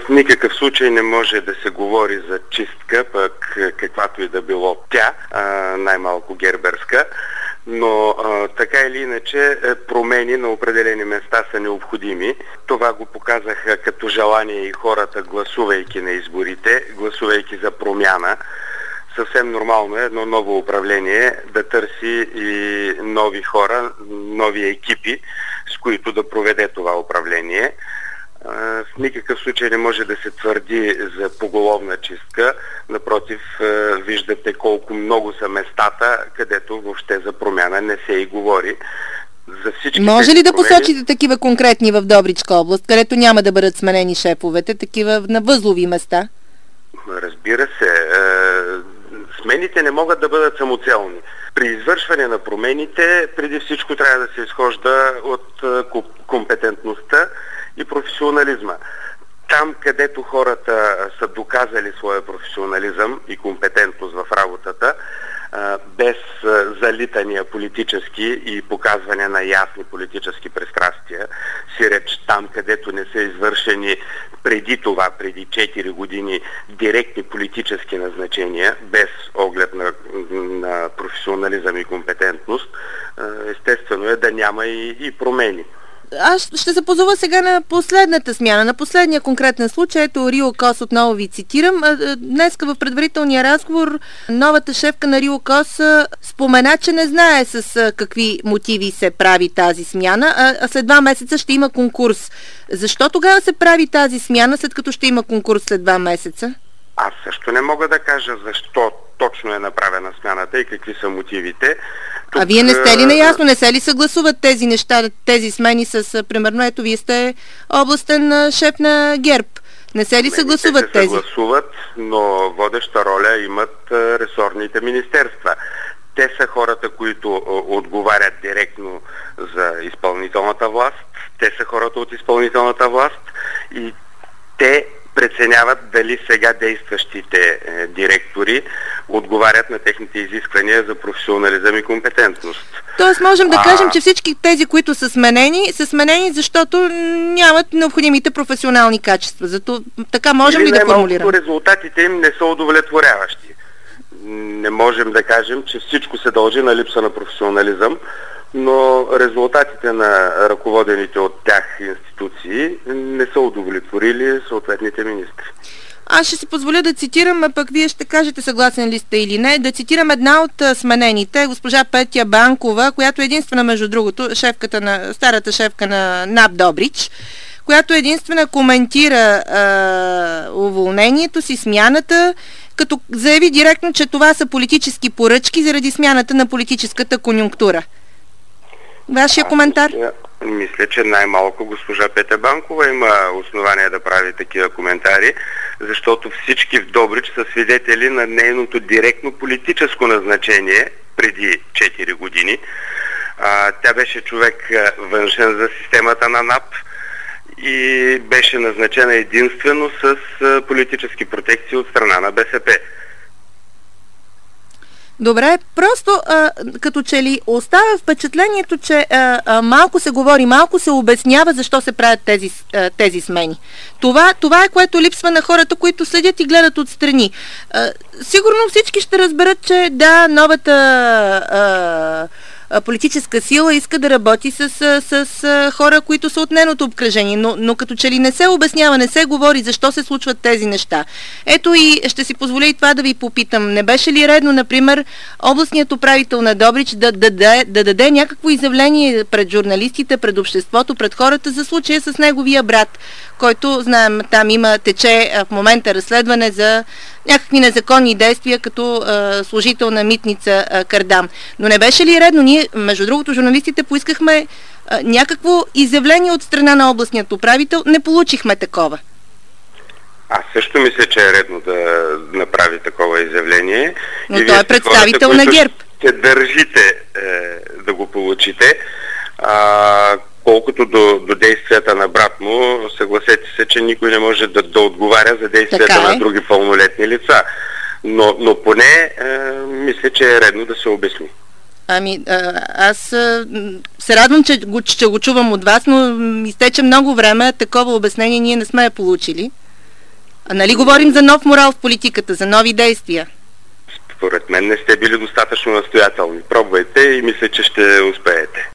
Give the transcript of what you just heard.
В никакъв случай не може да се говори за чистка, пък каквато и да било тя, най-малко герберска. Но така или иначе промени на определени места са необходими. Това го показаха като желание и хората, гласувайки на изборите, гласувайки за промяна. Съвсем нормално е едно ново управление да търси и нови хора, нови екипи, с които да проведе това управление. В никакъв случай не може да се твърди за поголовна чистка. Напротив, виждате колко много са местата, където въобще за промяна не се и говори. За всички може ли да посочите такива конкретни в Добричка област, където няма да бъдат сменени шефовете, такива на възлови места? Разбира се. Смените не могат да бъдат самоцелни. При извършване на промените, преди всичко трябва да се изхожда от компетентността и професионализма. Там, където хората са доказали своя професионализъм и компетентност в работата, без залитания политически и показване на ясни политически пристрастия, си реч там, където не са извършени преди това, преди 4 години, директни политически назначения, без оглед на професионализъм и компетентност, естествено е да няма и промени. Аз ще се позова сега на последната смяна, на последния конкретен случай. Ето Рио Кос, отново ви цитирам. Днеска в предварителния разговор новата шефка на Рио Кос спомена, че не знае с какви мотиви се прави тази смяна, а след 2 месеца ще има конкурс. Защо тогава се прави тази смяна, след като ще има конкурс след 2 месеца? Аз също не мога да кажа защо точно е направена смяната и какви са мотивите. Тук, вие не сте ли наясно? Не се ли съгласуват тези неща, тези смени с, примерно, ето вие сте областен шеф на ГЕРБ. Не се ли съгласуват тези? Се съгласуват, но водеща роля имат ресорните министерства. Те са хората, които отговарят директно за изпълнителната власт. Те са хората от изпълнителната власт и те преценяват дали сега действащите директори отговарят на техните изисквания за професионализъм и компетентност. Тоест можем да кажем, че всички тези, които са сменени, защото нямат необходимите професионални качества. Зато така можем ли да формулираме? Резултатите им не са удовлетворяващи. Не можем да кажем, че всичко се дължи на липса на професионализъм, но резултатите на ръководените от тях институции не са удовлетворили съответните министри. Аз ще си позволя да цитирам, а пък вие ще кажете съгласен ли сте или не, да цитирам една от сменените, госпожа Петя Банкова, която е единствена, между другото, старата шефка на НАП Добрич, която единствена коментира уволнението си, смяната, като заяви директно, че това са политически поръчки заради смяната на политическата конюнктура. Вашия коментар? Мисля, че най-малко госпожа Петя Банкова има основание да прави такива коментари, защото всички в Добрич са свидетели на нейното директно политическо назначение преди 4 години. Тя беше човек външен за системата на НАП и беше назначена единствено с политически протекции от страна на БСП. Добре, просто като че ли оставя впечатлението, че малко се говори, малко се обяснява защо се правят тези смени. Това е, което липсва на хората, които следят и гледат отстрани. Сигурно всички ще разберат, че да, новата политическа сила иска да работи с хора, които са от нейното обкръжение, но като че ли не се обяснява, не се говори защо се случват тези неща. Ето и ще си позволя и това да ви попитам. Не беше ли редно, например, областният управител на Добрич да даде някакво изявление пред журналистите, пред обществото, пред хората за случая с неговия брат, който, знаем, там тече в момента разследване за някакви незаконни действия като служител на митница Кардам. Но не беше ли редно? Ние, между другото, журналистите поискахме някакво изявление от страна на областният управител. Не получихме такова. Аз също мисля, че е редно да направи такова изявление. Но той е представител на ГЕРБ. Ще държите да го получите. Колкото до действията на брат му, съгласете се, че никой не може да отговаря за действията на други пълнолетни лица. Но поне мисля, че е редно да се обясни. Аз се радвам, че го чувам от вас, но изтече много време, такова обяснение ние не сме получили. А нали говорим за нов морал в политиката, за нови действия? Според мен не сте били достатъчно настоятелни. Пробвайте и мисля, че ще успеете.